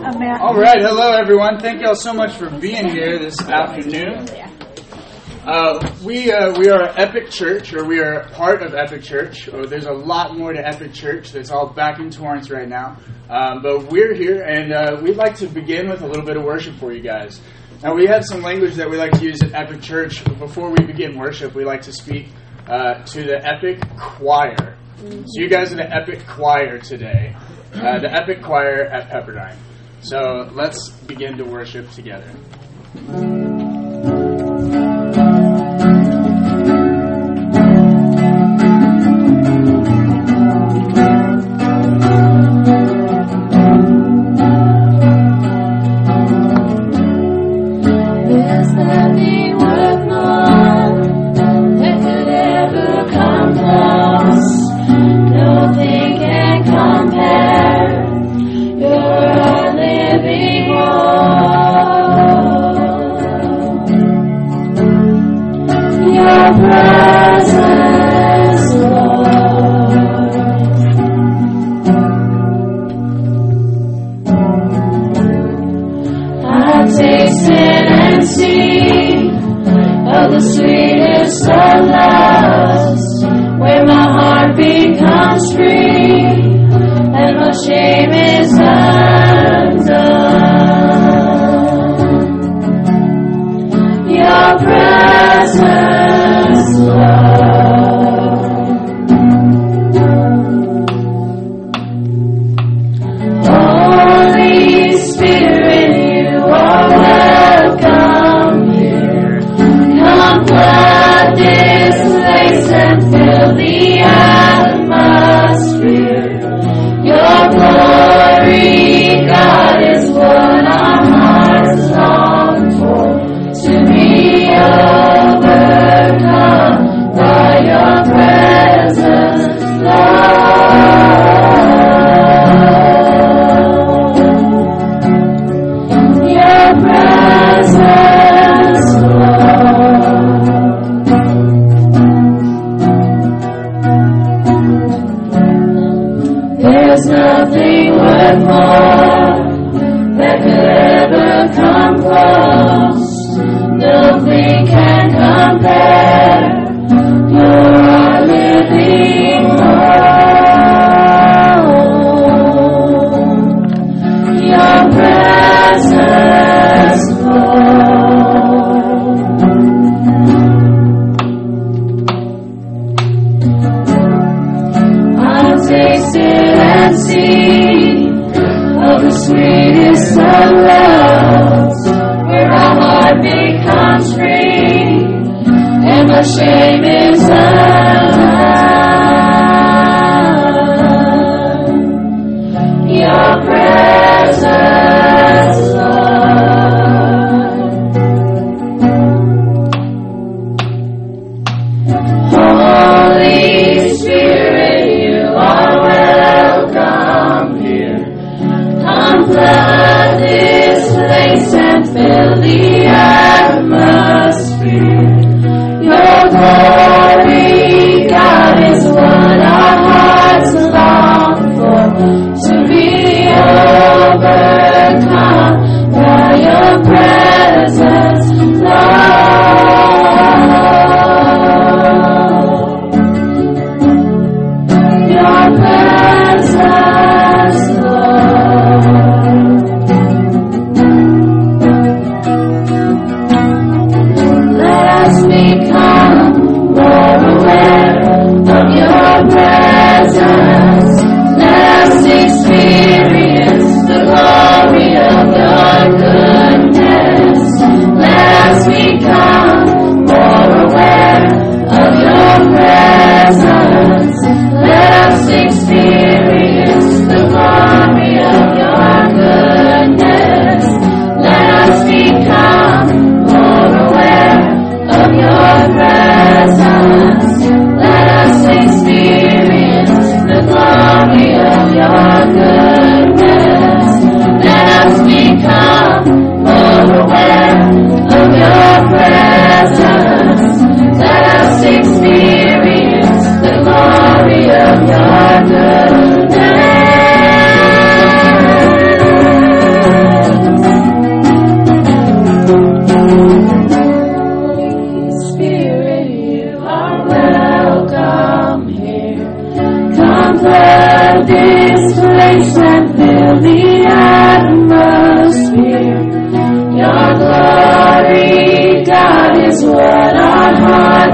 All right, hello everyone. Thank you all so much for being here this afternoon. We are Epic Church, or we are part of Epic Church. There's a lot more to Epic Church that's all back in Torrance right now. But we're here, and we'd like to begin with a little bit of worship for you guys. Now, we have some language that we like to use at Epic Church. Before we begin worship, we like to speak to the Epic Choir. So you guys are the Epic Choir today. The Epic Choir at Pepperdine. So let's begin to worship together.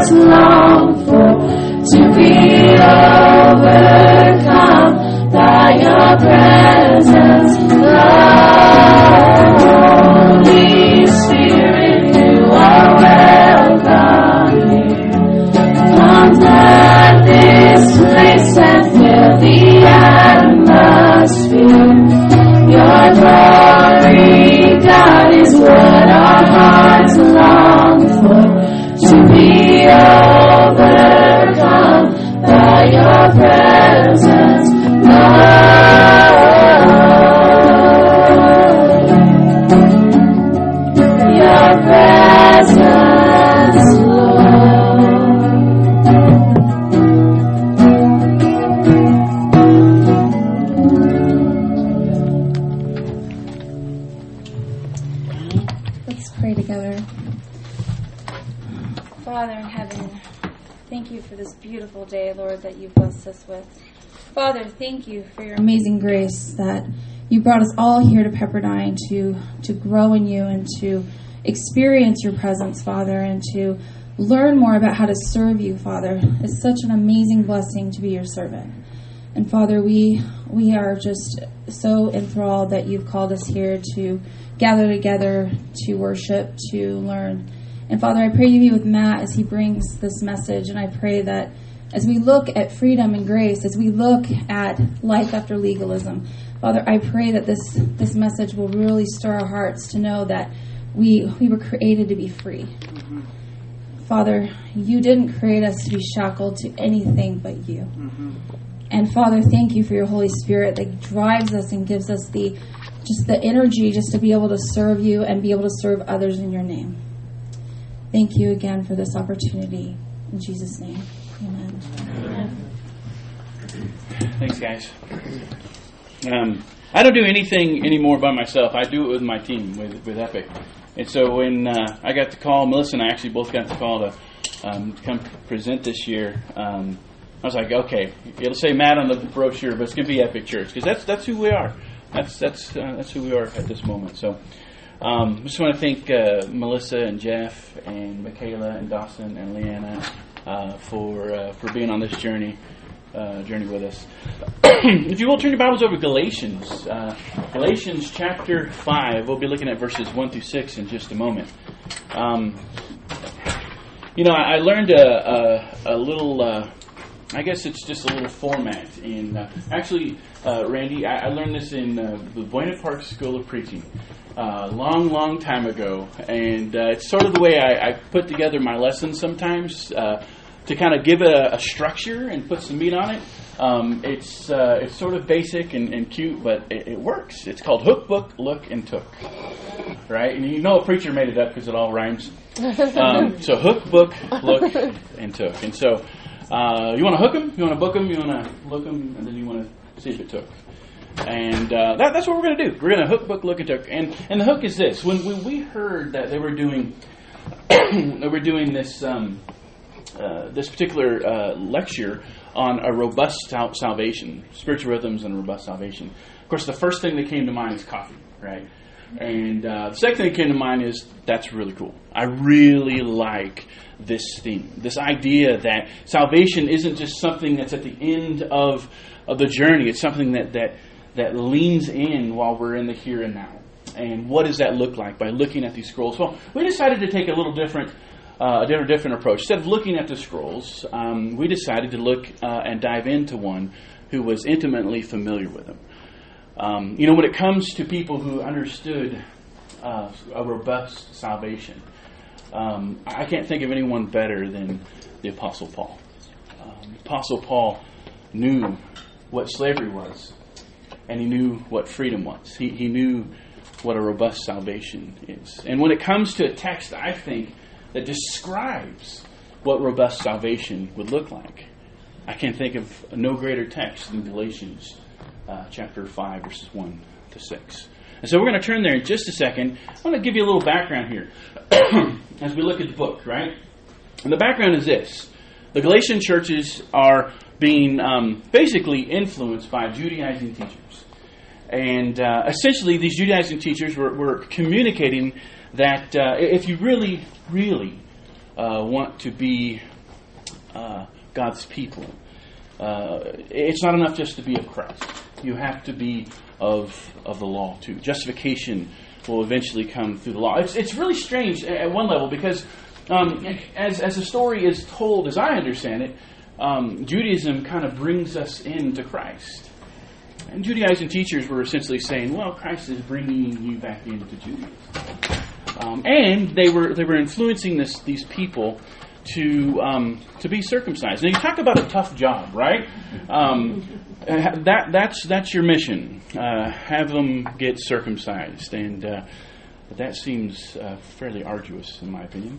hearts long for, to be overcome by your presence, Lord. Holy Spirit, you are welcome here. Come flood this place and fill the atmosphere. Your glory, God, is what our hearts long for, to be overcome by your presence, Lord. Your presence, Lord. Let's pray together. Father in heaven, thank you for this beautiful day, Lord, that you've blessed us with. Father, thank you for your amazing grace that you brought us all here to Pepperdine to grow in you and to experience your presence, Father, and to learn more about how to serve you, Father. It's such an amazing blessing to be your servant. And Father, we are just so enthralled that you've called us here to gather together, to worship, to learn. And Father, I pray you be with Matt as he brings this message. And I pray that as we look at freedom and grace, as we look at life after legalism, Father, I pray that this message will really stir our hearts to know that we were created to be free. Mm-hmm. Father, you didn't create us to be shackled to anything but you. Mm-hmm. And Father, thank you for your Holy Spirit that drives us and gives us the energy just to be able to serve you and be able to serve others in your name. Thank you again for this opportunity. In Jesus' name, amen. Thanks, guys. I don't do anything anymore by myself. I do it with my team, with Epic. And so when I got the call, Melissa and I actually both got the call to come present this year, I was like, okay, it'll say Matt on the brochure, but it's going to be Epic Church, because that's who we are. That's who we are at this moment. So I just want to thank Melissa and Jeff and Michaela and Dawson and Leanna for being on this journey with us. If you will, turn your Bibles over to Galatians. Galatians chapter 5. We'll be looking at verses 1 through 6 in just a moment. I learned a little... I guess it's just a little format. Randy, I learned this in the Buena Park School of Preaching long time ago. And it's sort of the way I put together my lessons sometimes to kind of give it a structure and put some meat on it. It's sort of basic and cute, but it works. It's called Hook, Book, Look, and Took. Right? And you know a preacher made it up because it all rhymes. So Hook, Book, Look, and Took. And so... you want to hook them, you want to book them, you want to look them, and then you want to see if it took. And that's what we're going to do. We're going to hook, book, look, and took. And the hook is this: when we heard that they were doing this this particular lecture on a robust salvation, spiritual rhythms and robust salvation. Of course, the first thing that came to mind is coffee, right? And the second thing that came to mind is that's really cool. I really like this theme, this idea that salvation isn't just something that's at the end of the journey. It's something that leans in while we're in the here and now. And what does that look like by looking at these scrolls? Well, we decided to take a little different approach. Instead of looking at the scrolls, we decided to look and dive into one who was intimately familiar with them. When it comes to people who understood a robust salvation, I can't think of anyone better than the Apostle Paul. Apostle Paul knew what slavery was, and he knew what freedom was. He knew what a robust salvation is. And when it comes to a text, I think, that describes what robust salvation would look like, I can think of no greater text than Galatians chapter 5, verses 1 to 6. And so we're going to turn there in just a second. I want to give you a little background here as we look at the book, right? And the background is this. The Galatian churches are being basically influenced by Judaizing teachers. And essentially these Judaizing teachers were communicating that if you really, really want to be God's people. It's not enough just to be of Christ. You have to be of the law too. Justification will eventually come through the law. It's really strange at one level because as the story is told, as I understand it, Judaism kind of brings us into Christ. And Judaizing teachers were essentially saying, well, Christ is bringing you back into Judaism. And they were influencing these people to be circumcised. Now you talk about a tough job, right? That's your mission. Have them get circumcised, and that seems fairly arduous in my opinion.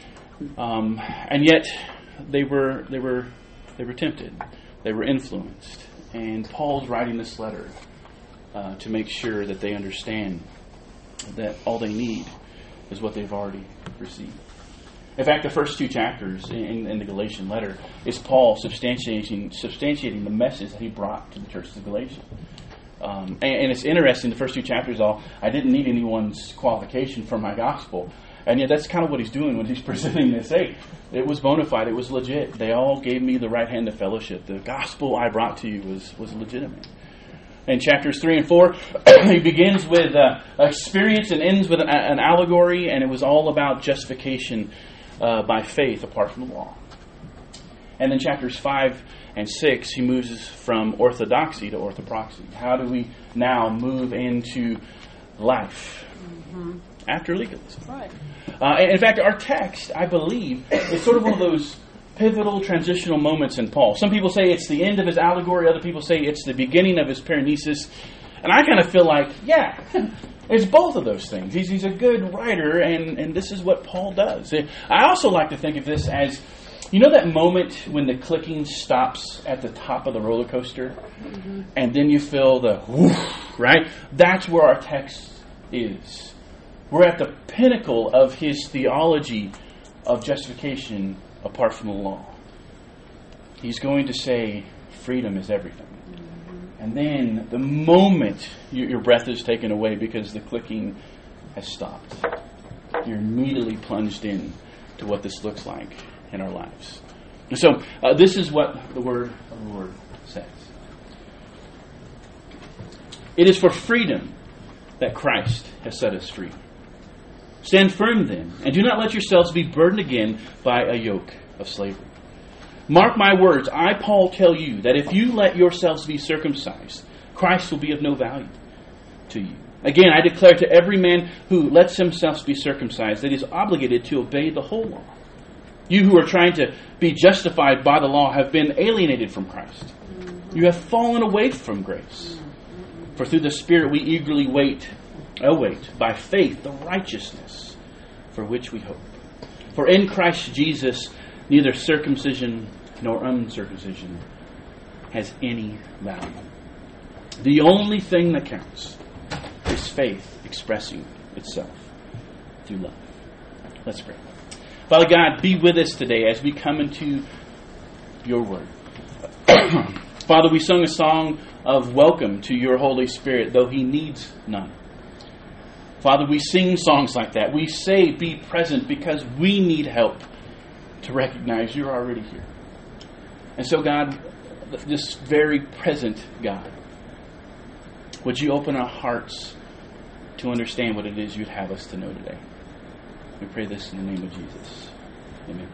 And yet they were tempted. They were influenced, and Paul's writing this letter to make sure that they understand that all they need is what they've already received. In fact, the first 2 chapters in the Galatian letter is Paul substantiating the message that he brought to the churches of Galatia. And it's interesting, the first 2 chapters I didn't need anyone's qualification for my gospel. And yet that's kind of what he's doing when he's presenting this. Hey, it was bona fide, it was legit. They all gave me the right hand of fellowship. The gospel I brought to you was legitimate. In chapters 3 and 4, he begins with experience and ends with an allegory, and it was all about justification by faith apart from the law. And then chapters 5 and 6, he moves from orthodoxy to orthopraxy. How do we now move into life after legalism? Right. In fact, our text, I believe, is sort of one of those pivotal transitional moments in Paul. Some people say it's the end of his allegory. Other people say it's the beginning of his paranesis. And I kind of feel like, yeah, it's both of those things. He's a good writer, and this is what Paul does. I also like to think of this as, you know that moment when the clicking stops at the top of the roller coaster? And then you feel the whoosh, right? That's where our text is. We're at the pinnacle of his theology of justification apart from the law. He's going to say freedom is everything. And then the moment your breath is taken away because the clicking has stopped, you're immediately plunged in to what this looks like in our lives. And so this is what the word of the Lord says. It is for freedom that Christ has set us free. Stand firm then, and do not let yourselves be burdened again by a yoke of slavery. Mark my words, I, Paul, tell you that if you let yourselves be circumcised, Christ will be of no value to you. Again, I declare to every man who lets himself be circumcised that he is obligated to obey the whole law. You who are trying to be justified by the law have been alienated from Christ. You have fallen away from grace. For through the Spirit we eagerly await by faith the righteousness for which we hope. For in Christ Jesus neither circumcision nor uncircumcision has any value. The only thing that counts is faith expressing itself through love. Let's pray. Father God, be with us today as we come into your word. Father, we sung a song of welcome to your Holy Spirit, though he needs none. Father, we sing songs like that. We say, be present, because we need help to recognize you're already here. And so, God, this very present God, would you open our hearts to understand what it is you'd have us to know today? We pray this in the name of Jesus. Amen.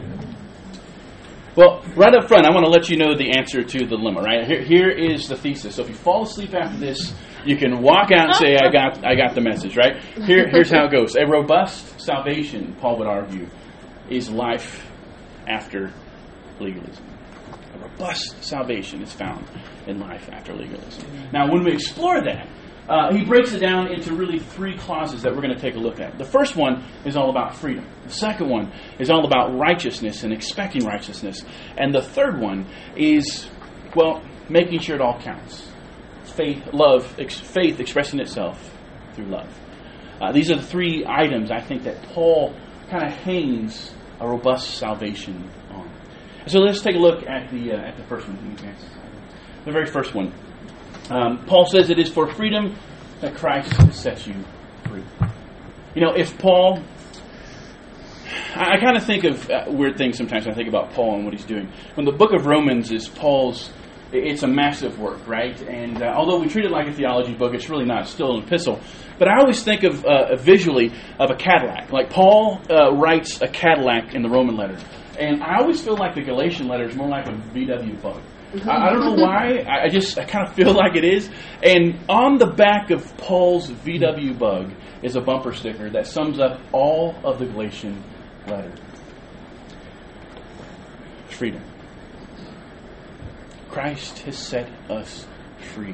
Well, right up front, I want to let you know the answer to the dilemma, right? Here is the thesis. So if you fall asleep after this, you can walk out and say, I got the message, right? Here's how it goes. A robust salvation, Paul would argue, is life after legalism. A robust salvation is found in life after legalism. Now, when we explore that, he breaks it down into really 3 clauses that we're going to take a look at. The first one is all about freedom. The second one is all about righteousness and expecting righteousness. And the third one is, well, making sure it all counts. Faith expressing itself through love. These are the 3 items I think that Paul kind of hangs a robust salvation on. So let's take a look at the first one. The very first one. Paul says it is for freedom that Christ sets you free. You know, if Paul I kind of think of weird things sometimes when I think about Paul and what he's doing. When the book of Romans is Paul's, it's a massive work, right? And although we treat it like a theology book, it's really not. It's still an epistle. But I always think of visually of a Cadillac. Like Paul writes a Cadillac in the Roman letter. And I always feel like the Galatian letter is more like a VW bug. I don't know why. I kind of feel like it is. And on the back of Paul's VW bug is a bumper sticker that sums up all of the Galatian letter. Freedom. Christ has set us free.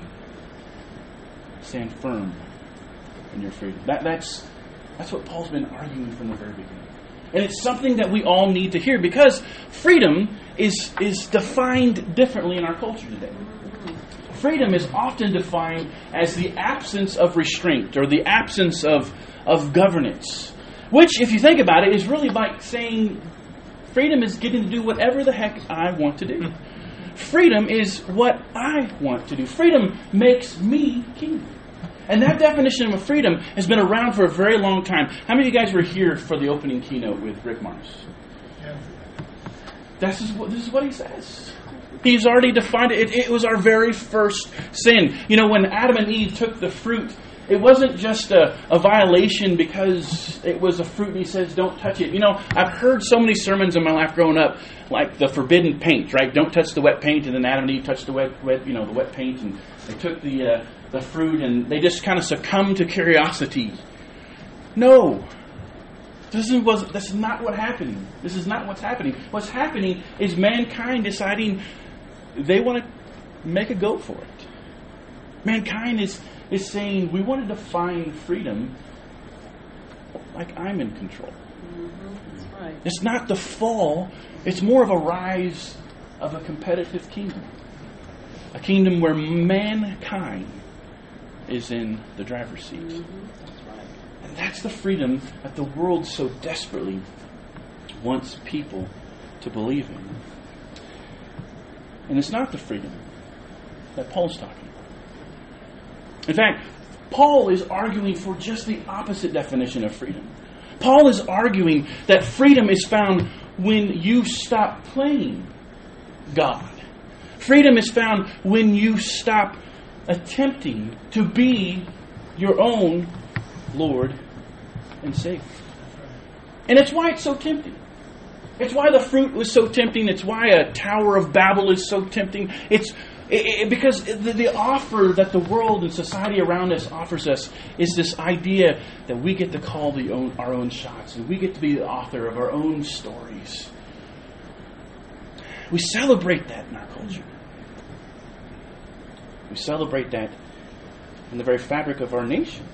Stand firm in your freedom. That's what Paul's been arguing from the very beginning. And it's something that we all need to hear, because freedom is defined differently in our culture today. Freedom is often defined as the absence of restraint or the absence of governance, which, if you think about it, is really like saying freedom is getting to do whatever the heck I want to do. Freedom is what I want to do. Freedom makes me king. And that definition of freedom has been around for a very long time. How many of you guys were here for the opening keynote with Rick Mars? Yeah. This is what he says. He's already defined it. It was our very first sin. You know, when Adam and Eve took the fruit, it wasn't just a violation because it was a fruit and he says, don't touch it. You know, I've heard so many sermons in my life growing up, like the forbidden paint, right? Don't touch the wet paint. And then Adam and Eve touched the wet paint, and they took the fruit and they just kind of succumbed to curiosity. No. This is not what happening. This is not what's happening. What's happening is mankind deciding they want to make a go for it. Mankind is saying, we want to define freedom like I'm in control. That's right. It's not the fall. It's more of a rise of a competitive kingdom. A kingdom where mankind is in the driver's seat. That's right. And that's the freedom that the world so desperately wants people to believe in. And it's not the freedom that Paul's talking about. In fact, Paul is arguing for just the opposite definition of freedom. Paul is arguing that freedom is found when you stop playing God. Freedom is found when you stop attempting to be your own Lord and Savior. And it's why it's so tempting. It's why the fruit was so tempting. It's why a Tower of Babel is so tempting. Because the offer that the world and society around us offers us is this idea that we get to call our own shots, and we get to be the author of our own stories. We celebrate that in our culture. We celebrate that in the very fabric of our nation.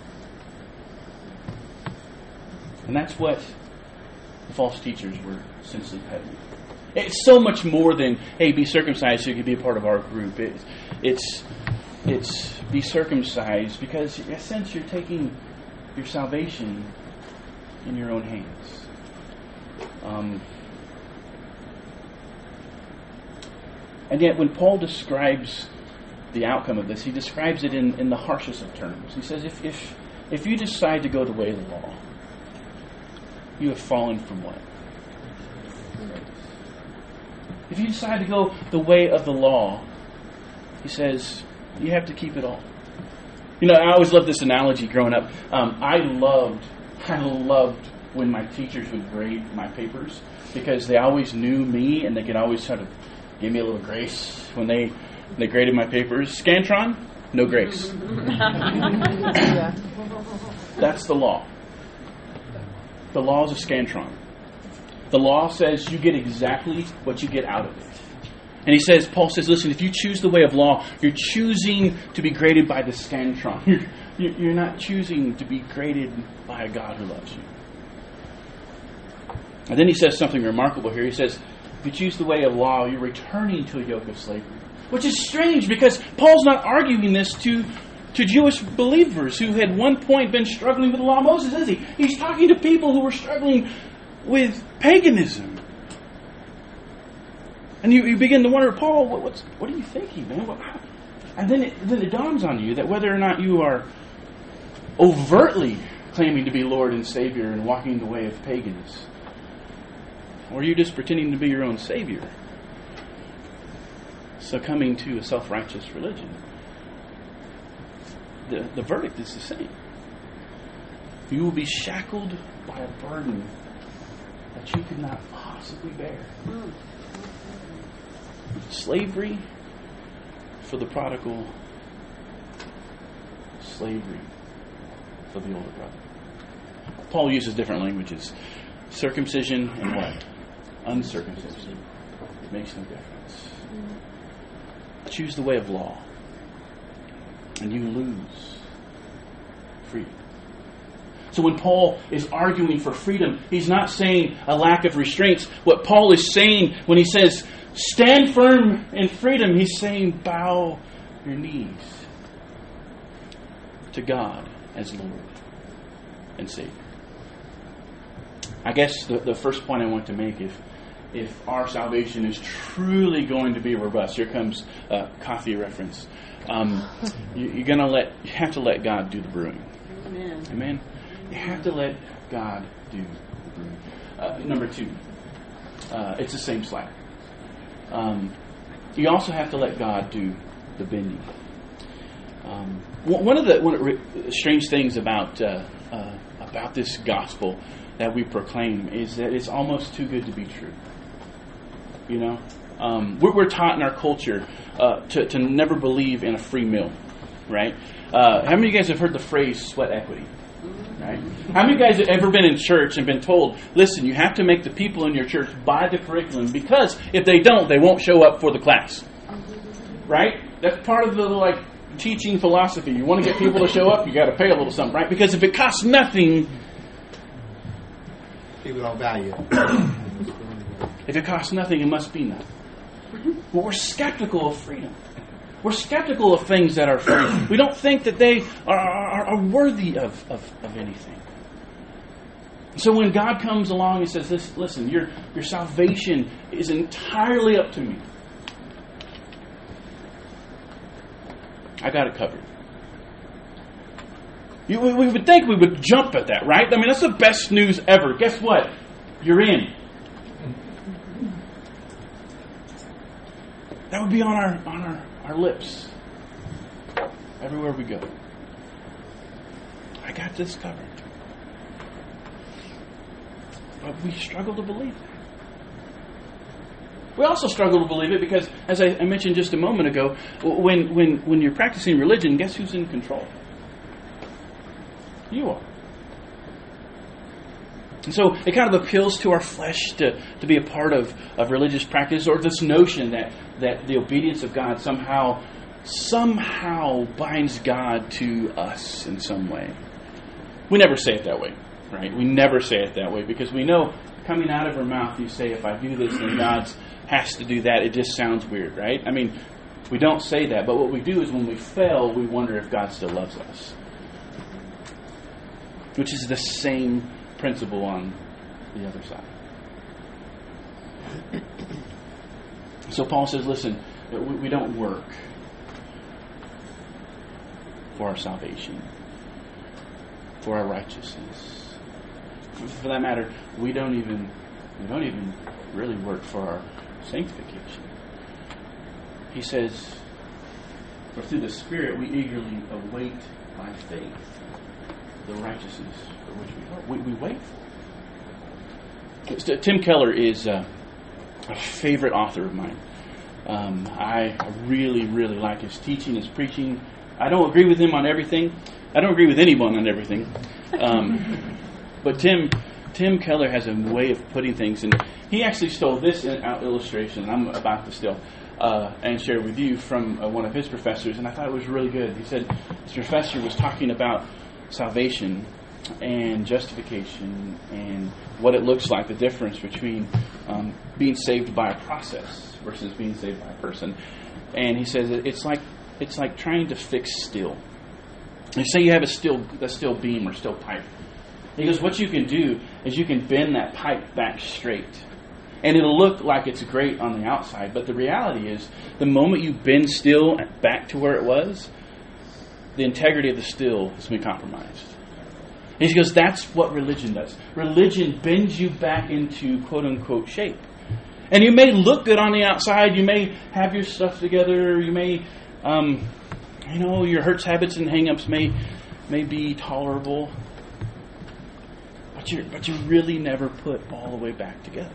And that's what the false teachers were essentially peddling. It's so much more than, hey, be circumcised so you can be a part of our group. It's be circumcised because, in a sense, you're taking your salvation in your own hands. And yet, when Paul describes the outcome of this, he describes it in the harshest of terms. He says, if you decide to go the way of the law, you have fallen from what? If you decide to go the way of the law, he says, you have to keep it all. You know, I always loved this analogy growing up. I loved when my teachers would grade my papers because they always knew me and they could always sort of give me a little grace when they graded my papers. Scantron, no grace. That's the law. The law is a Scantron. The law says you get exactly what you get out of it. And Paul says, listen, if you choose the way of law, you're choosing to be graded by the Scantron. You're not choosing to be graded by a God who loves you. And then he says something remarkable here. He says, if you choose the way of law, you're returning to a yoke of slavery. Which is strange because Paul's not arguing this to Jewish believers who had one point been struggling with the law of Moses, is he? He's talking to people who were struggling with paganism. And you begin to wonder, Paul, what are you thinking, man? And then it dawns on you that whether or not you are overtly claiming to be Lord and Savior and walking the way of pagans, Or are you just pretending to be your own savior? Succumbing to a self-righteous religion. The verdict is the same. You will be shackled by a burden that you could not possibly bear. Slavery for the prodigal. Slavery for the older brother. Paul uses different languages. Circumcision and what? Uncircumcision. It makes no difference. Choose the way of law, and you lose freedom. So when Paul is arguing for freedom, he's not saying a lack of restraints. What Paul is saying when he says, stand firm in freedom, he's saying, bow your knees to God as Lord and Savior. I guess the first point I want to make, if our salvation is truly going to be robust, here comes a coffee reference. You have to let God do the brewing. Amen. You have to let God do the brewing. Number 2, it's the same slack. You also have to let God do the bending. One of the strange things about this gospel that we proclaim is that it's almost too good to be true. You know, we're taught in our culture to never believe in a free meal, right? How many of you guys have heard the phrase sweat equity? Right? How many of you guys have ever been in church and been told, listen, you have to make the people in your church buy the curriculum because if they don't, they won't show up for the class. Right? That's part of the teaching philosophy. You want to get people to show up, you got to pay a little something, right? Because if it costs nothing, people don't value it. If it costs nothing, it must be nothing. But we're skeptical of freedom. We're skeptical of things that are free. We don't think that they are worthy of anything. So when God comes along and says, listen, your salvation is entirely up to me, I got it covered. We would think we would jump at that, right? I mean, that's the best news ever. Guess what? You're in. That would be on our lips everywhere we go. I got this covered. But we struggle to believe that. We also struggle to believe it because, as I mentioned just a moment ago, when you're practicing religion, guess who's in control? You are. And so it kind of appeals to our flesh to be a part of religious practice, or this notion that the obedience of God somehow binds God to us in some way. We never say it that way, right? We never say it that way because we know coming out of our mouth you say, if I do this, then God has to do that. It just sounds weird, right? I mean, we don't say that, but what we do is when we fail, we wonder if God still loves us. Which is the same principle on the other side. So Paul says, listen, we don't work for our salvation, for our righteousness. For that matter, we don't even really work for our sanctification. He says, for through the Spirit we eagerly await by faith the righteousness for which we wait for. Tim Keller is a favorite author of mine. I really, really like his teaching, his preaching. I don't agree with him on everything. I don't agree with anyone on everything. But Tim Keller has a way of putting things, and he actually stole this illustration I'm about to steal and share with you from one of his professors, and I thought it was really good. He said his professor was talking about salvation and justification and what it looks like, the difference between being saved by a process versus being saved by a person. And he says it's like trying to fix steel. You say you have a steel beam or steel pipe. He goes, what you can do is you can bend that pipe back straight. And it'll look like it's great on the outside, but the reality is the moment you bend steel back to where it was, the integrity of the steel has been compromised. He goes, that's what religion does. Religion bends you back into quote-unquote shape. And you may look good on the outside. You may have your stuff together. You may, your hurts, habits, and hang-ups may be tolerable. But you really never put all the way back together.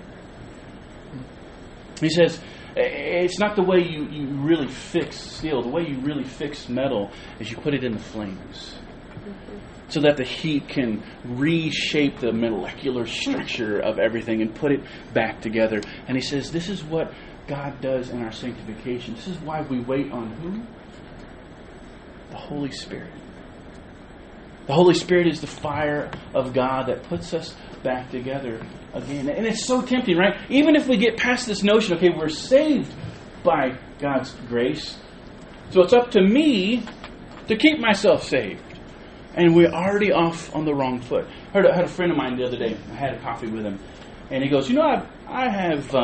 He says, it's not the way you really fix steel. The way you really fix metal is you put it in the flames, so that the heat can reshape the molecular structure of everything and put it back together. And he says, this is what God does in our sanctification. This is why we wait on who? The Holy Spirit. The Holy Spirit is the fire of God that puts us back together again. And it's so tempting, right? Even if we get past this notion, okay, we're saved by God's grace, so it's up to me to keep myself saved. And we're already off on the wrong foot. I had a friend of mine the other day. I had a coffee with him, and he goes, I have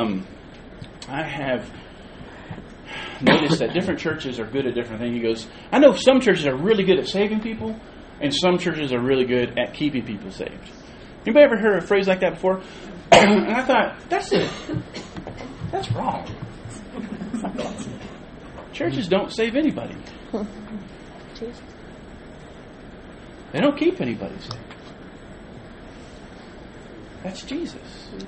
noticed that different churches are good at different things. He goes, I know some churches are really good at saving people, and some churches are really good at keeping people saved. Anybody ever heard a phrase like that before? And I thought, that's wrong. Churches don't save anybody. They don't keep anybody safe. That's Jesus.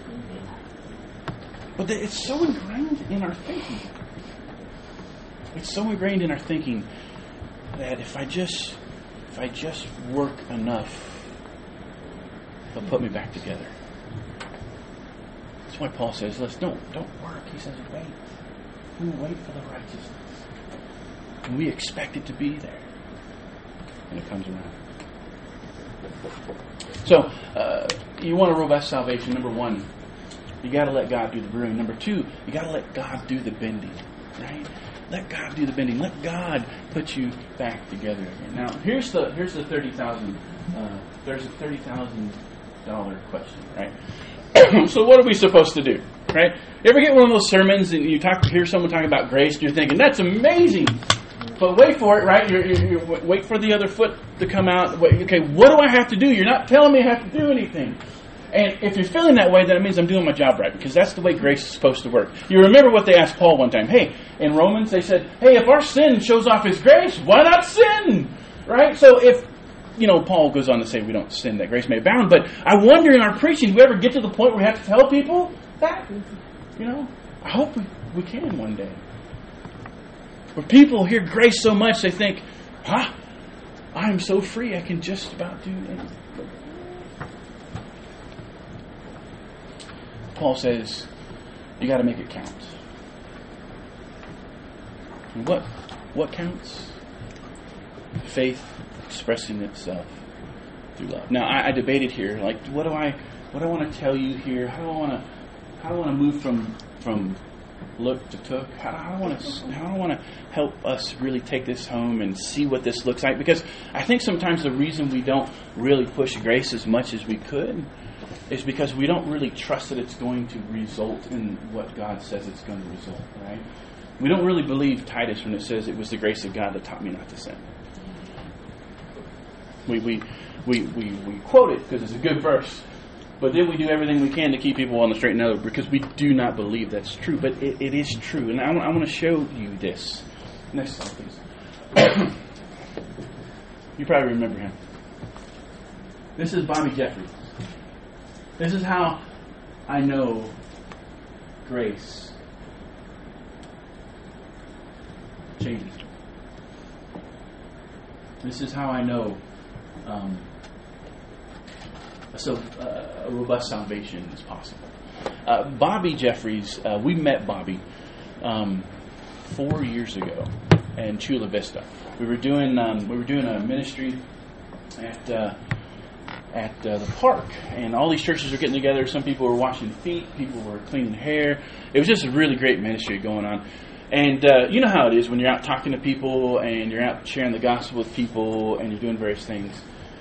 But it's so ingrained in our thinking. It's so ingrained in our thinking that if I just work enough, they'll put me back together. That's why Paul says, don't work. He says, wait. We wait for the righteousness. And we expect it to be there. And it comes around. So, you want a robust salvation. Number one, you got to let God do the brewing. Number two, you got to let God do the bending. Right? Let God do the bending. Let God put you back together again. Now, here's the $30,000. There's a $30,000 question, right? So, what are we supposed to do? Right? You ever get one of those sermons and you hear someone talking about grace, and you're thinking, "That's amazing." But wait for it, right? You wait for the other foot to come out. Wait, okay, what do I have to do? You're not telling me I have to do anything. And if you're feeling that way, then it means I'm doing my job right, because that's the way grace is supposed to work. You remember what they asked Paul one time. Hey, in Romans, they said, hey, if our sin shows off his grace, why not sin? Right? So if, Paul goes on to say we don't sin that grace may abound, but I wonder in our preaching, do we ever get to the point where we have to tell people that? I hope we can one day. Where people hear grace so much, they think, I'm so free, I can just about do anything. Paul says, you got to make it count. And what counts? Faith expressing itself through love. Now, I debated here, what do I want to tell you here? How do I want to move from look to took? How do I want to help us really take this home and see what this looks like? Because I think sometimes the reason we don't really push grace as much as we could is because we don't really trust that it's going to result in what God says it's going to result, right? We don't really believe Titus when it says it was the grace of God that taught me not to sin. We quote it because it's a good verse, but then we do everything we can to keep people on the straight and narrow because we do not believe that's true. But it is true, and I want to show you this. Next slide, please. You probably remember him. This is Bobby Jeffries. This is how I know grace changes. This is how I know a robust salvation is possible. Bobby Jeffries, we met Bobby 4 years ago in Chula Vista. We were doing a ministry at the park, and all these churches were getting together. Some people were washing feet, people were cleaning hair. It was just a really great ministry going on. And you know how it is when you're out talking to people and you're out sharing the gospel with people and you're doing various things.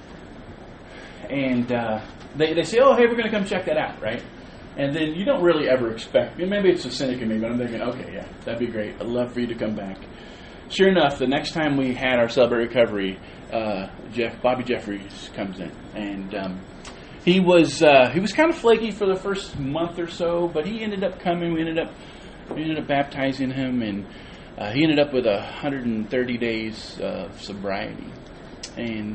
And they say, oh, hey, we're going to come check that out, right? And then you don't really ever expect, maybe it's a cynic in me, but I'm thinking, okay, yeah, that'd be great. I'd love for you to come back. Sure enough, the next time we had our Celebrate Recovery, Bobby Jeffries comes in, and he was kind of flaky for the first month or so, but he ended up coming. We ended up baptizing him, and he ended up with 130 days of sobriety, and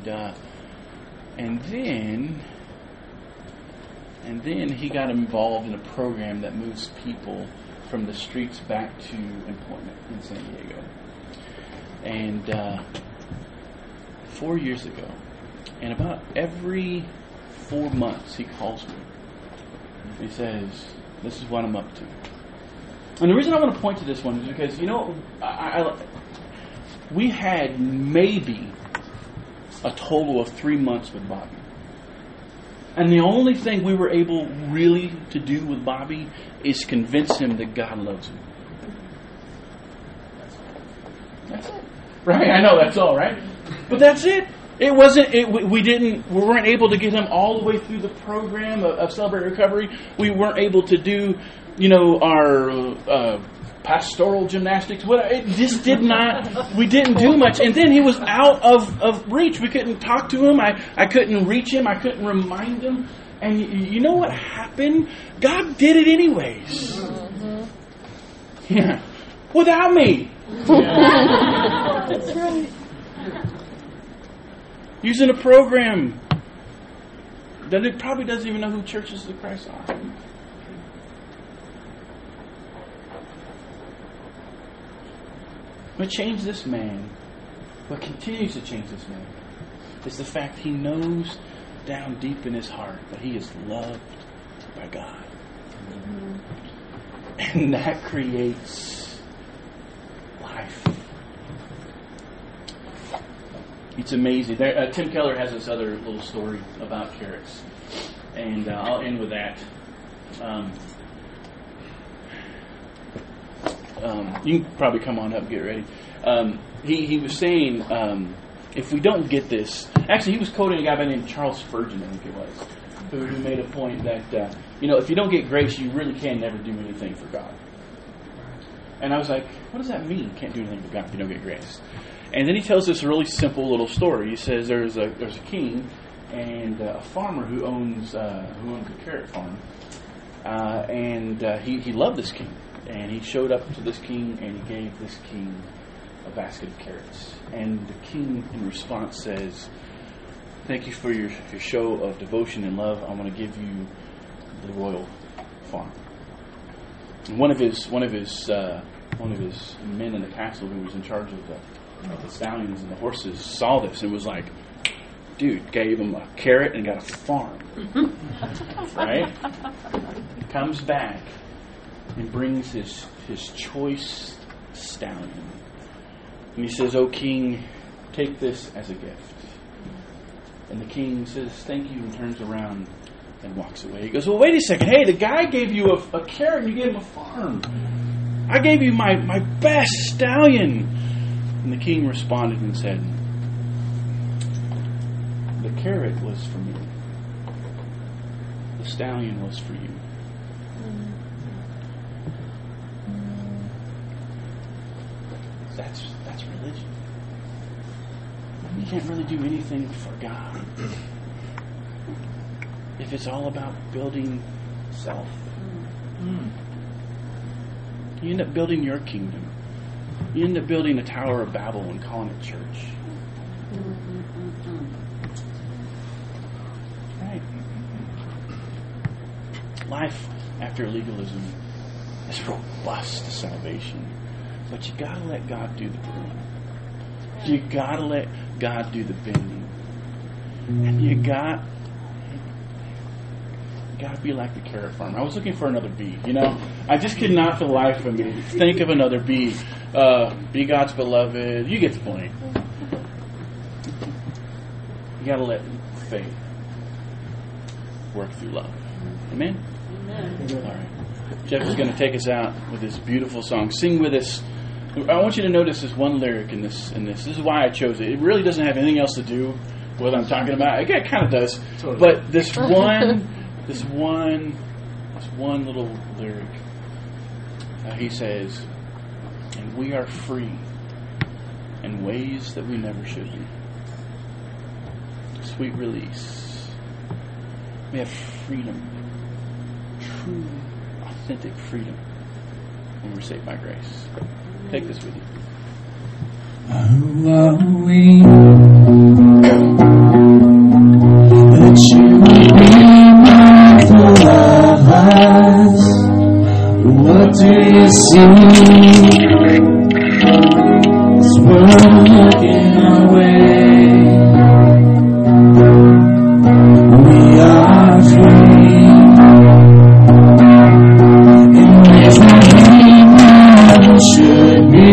then he got involved in a program that moves people from the streets back to employment in San Diego. And 4 years ago, and about every 4 months, he calls me. He says, "This is what I'm up to." And the reason I want to point to this one is because, we had maybe a total of 3 months with Bobby. And the only thing we were able really to do with Bobby is convince him that God loves him. That's it. Right? I know that's all, right? But that's it. It wasn't. We weren't able to get him all the way through the program of Celebrate Recovery. We weren't able to do, our pastoral gymnastics. It just did not. We didn't do much, and then he was out of reach. We couldn't talk to him. I couldn't reach him. I couldn't remind him. And you know what happened? God did it anyways. Mm-hmm. Yeah, without me. That's right. Using a program that it probably doesn't even know who Churches of Christ are. What changed this man, what continues to change this man, is the fact he knows down deep in his heart that he is loved by God. Mm-hmm. And that creates life. It's amazing. Tim Keller has this other little story about carrots, and I'll end with that. You can probably come on up and get ready. He was saying, if we don't get this... Actually, he was quoting a guy by the name of Charles Spurgeon, I think it was, who made a point that, if you don't get grace, you really can never do anything for God. And I was like, what does that mean? You can't do anything for God if you don't get grace. And then he tells this really simple little story. He says there's a king and a farmer who owns a carrot farm. And he loved this king. And he showed up to this king and he gave this king a basket of carrots. And the king, in response, says, "Thank you for your show of devotion and love. I want to give you the royal farm." And one of his men in the castle who was in charge of the stallions and the horses saw this and was like, "Dude," gave him a carrot and got a farm. Right? Comes back and brings his choice stallion. And he says, "O king, take this as a gift." And the king says, "Thank you," and turns around and walks away. He goes, "Well, wait a second. Hey, the guy gave you a carrot and you gave him a farm. I gave you my best stallion." And the king responded and said, "The carrot was for me. The stallion was for you." That's religion. You can't really do anything for God if it's all about building self. You end up building your kingdom. You end up building a Tower of Babel and calling it church. Right. Life after legalism is robust to salvation. But you gotta let God do the pruning. You gotta let God do the bending. And you gotta be like the carrot farmer. I was looking for another bee, I just could not for the life of me think of another bee. Be God's beloved. You get the point. You gotta let faith work through love. Amen? Amen. All right. Jeff is going to take us out with this beautiful song. Sing with us. I want you to notice this one lyric in this. This is why I chose it. It really doesn't have anything else to do with what I'm talking about. It kind of does. Totally. But this one little lyric. He says, "And we are free in ways that we never should be. sweet release. We have freedom, true, authentic freedom when we're saved by grace. Take this with you. Who are we that you would be mindful of us? What do you see as we're looking our way? We are free, and there's nothing more than should be.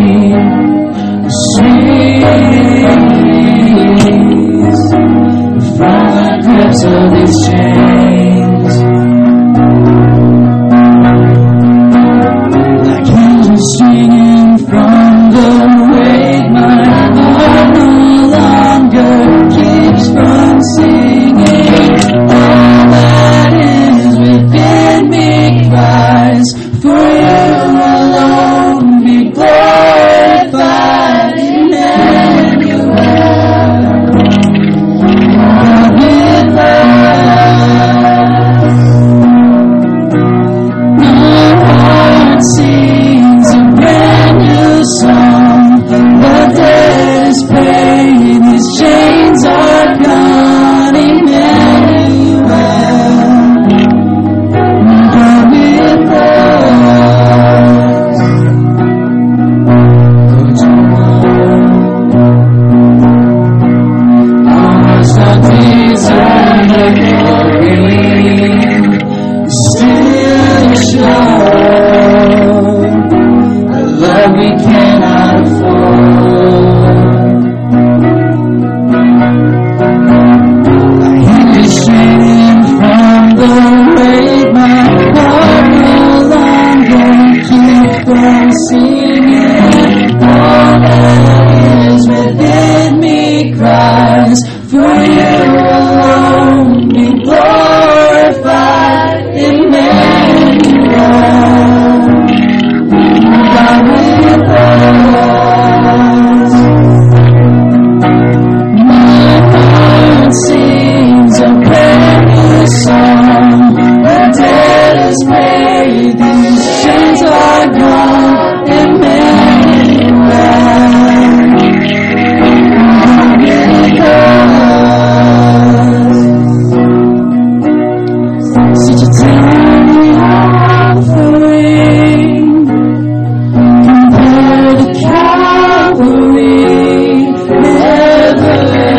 From the grips of these chains, like angels singing from the weight, my heart no longer keeps from singing. All that is within me cries, for you alone be glorified. Sings a brand new song. The dead is paid, these chains are gone. Emmanuel, God with us. Lord, you are our hearts not desire glory, still show. Love we cannot afford. I hear you straining from the weight, my heart no longer keeps from singing. All that is within me cries, for you alone be glorified. Emmanuel. God with us. My heart sings a brand new song. The dead is paid, these chains are gone. Emmanuel, God with us. Such a tiny offering. Calvary, never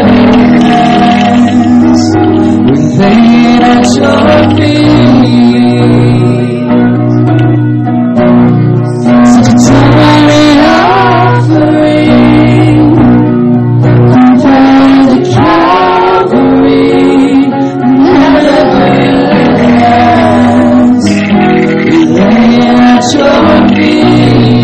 ends. We laid at your feet. Such a tiny offering compared to Calvary, never ends. We laid at your feet.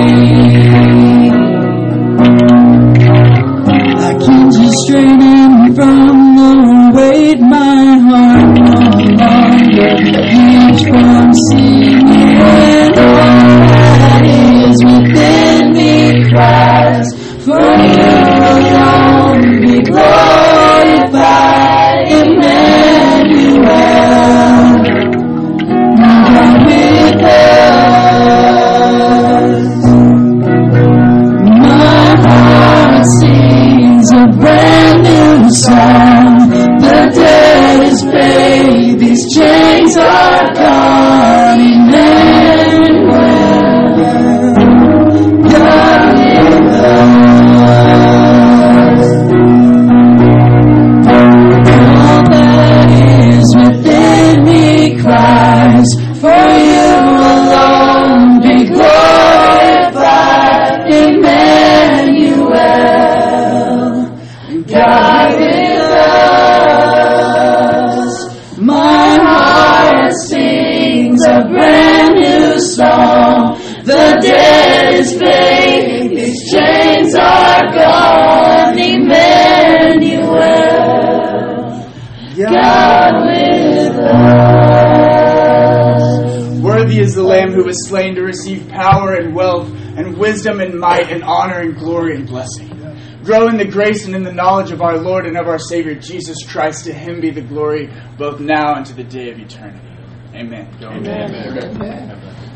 Straining from the weight, my heart no longer keeps from singing. All that is within me cries, for you alone be glorified. Emmanuel, God with us. My heart sings a brand new song. The dead is paid, these chains are gone. Emmanuel, God with us. All that is within me cries, for you alone be glorified. Emmanuel, God with us. My heart sings a brand new song. The dead is paid, these chains are gone. Emmanuel, God with us. Worthy is the Lamb who was slain to receive power and wealth and wisdom and might and honor and glory and blessing. grow in the grace and in the knowledge of our Lord and of our Savior, Jesus Christ. To Him be the glory both now and to the day of eternity. Amen. Amen.